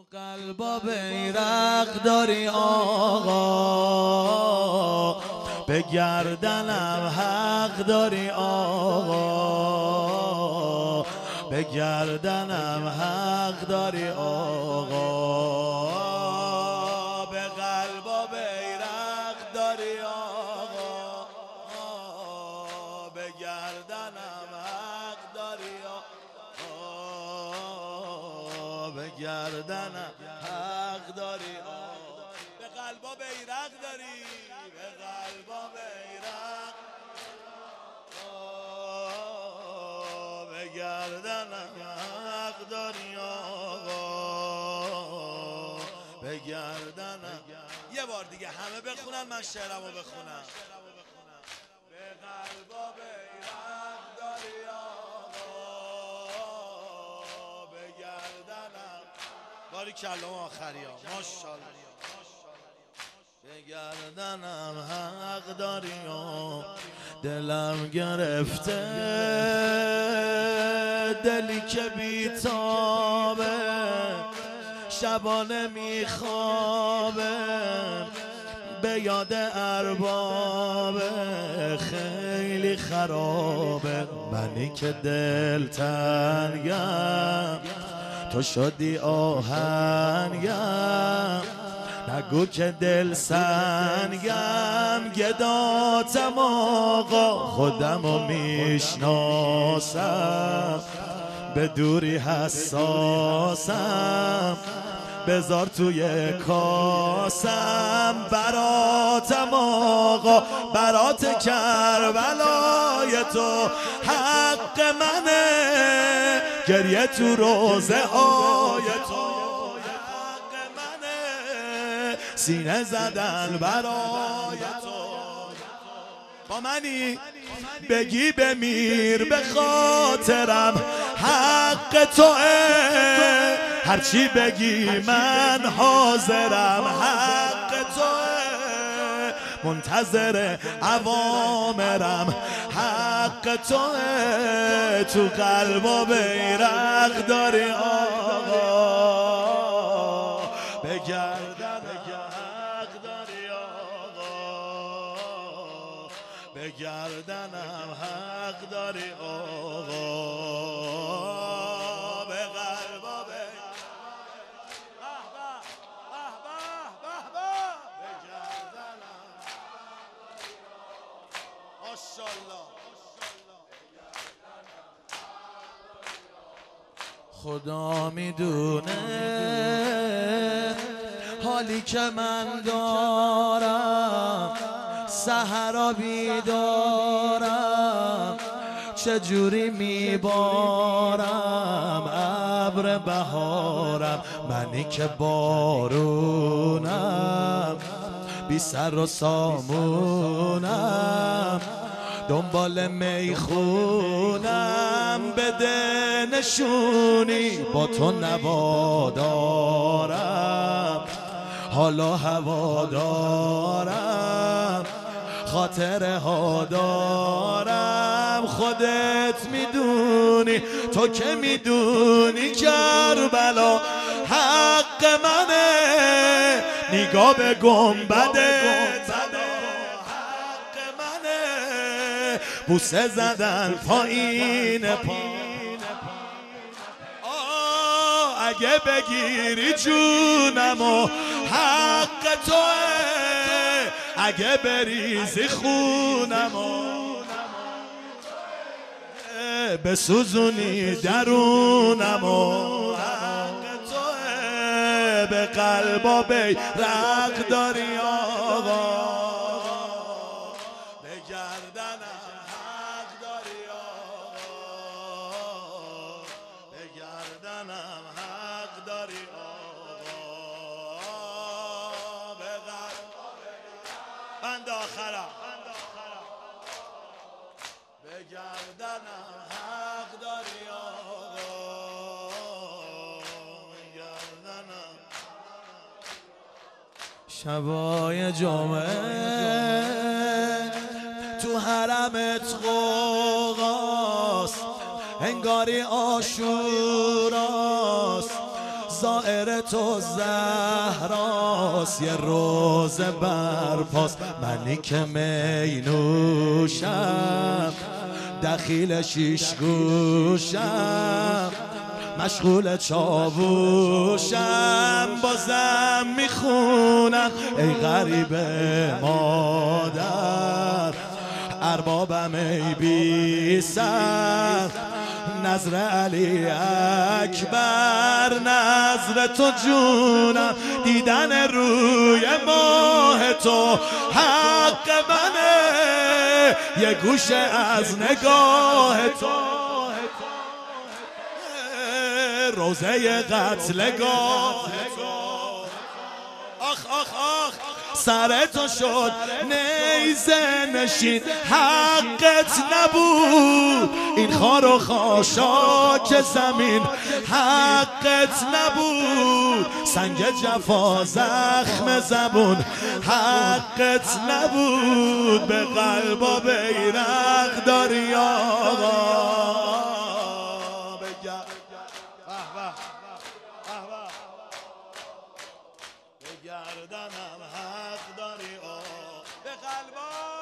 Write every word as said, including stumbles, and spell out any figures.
قلبا بیرق داری آقا، به گردنم حق داری آقا، به گردنم حق داری آقا، به قلبا بیرق داری آقا، به گردنم حق داری آقا، به گردنم حق داری آقا، به قلبا بیرق داری، به قلبا بیرق، به گردنم حق داری آقا، به گردنم. یه بار دیگه همه بخونن، من شعرمو بخونم. به قلبا بیرق داری آقا، به گردنم. باری کلام آخری ها، ماشاءالله. به گردنم حق داری و دلم گرفته، دلی که بیتابه، شبانه میخوابه، به یاد اربابه، خیلی خرابه. منی که دل تنگم، تو شدی آهنگم، نگو که دل سنگم، گداتم آقا، خودمو میشناسم، به دوری حساسم، بذار توی کاسم، براتم آقا، برات کربلای تو حق منه، گریه تو روزه های تو حق منه، سینه زدن برای تو. با منی بگی بمیر به خاطرم، حق توئه، هرچی بگی من حاضرم، حق توئه، منتظر اوامرم، حق توئه. تو قلبا بیرق داری آقا، به گردنم حق داری آقا، به گردنم حق داری آقا، به قلبا بیرق، به گردنم. ماشاءالله. خدا میدونه حالی که من دارم، سحرا بیدارم، چجوری میبارم ابر بهارم، منی که بارونم، بی سر و سامونم، دنبال میخونم، بده نشونی با تو نوادارم، حالا هوا دارم، خاطره ها دارم، خودت میدونی، تو که میدونی کربلا حق منه، نگاه به گنبدت حق منه، بوسه زدن پایین پا، آه اگه بگیری جونمو حق توئه، اگه بریزی خونمو بسوزونی درونمو حق توئه، به قلبا بیرق داری آقا، به گردنم حق داری آقا، به گردنم حق داری آقا، به قلبا بیرق. بند آخرم، به گردنم حق داری آقا، به گردنم. شبای جمعه تو حرمت غوغاست، انگاری آشوراست، زائر تو زهراست، یه روز برپاس. منی که می نوشم دخیل شیش گوشم، مشغول چاووشم، بازم میخونم ای غریب مادر، اربابم ای بی سر، نظر علی اکبر، نظر تو جونم، دیدن روی ماه تو حق منه، یه گوشه از نگاه تو روزه قتلگاه تو. آخ آخ آخ سر تو شد نیزه نشین، حقت نبود این خار و خاشاک زمین، حقت نبود سنگ جفا زخم زبون، حقت نبود به قلب و بیرق داری آقا. گردنم حق داری، آه به قلبا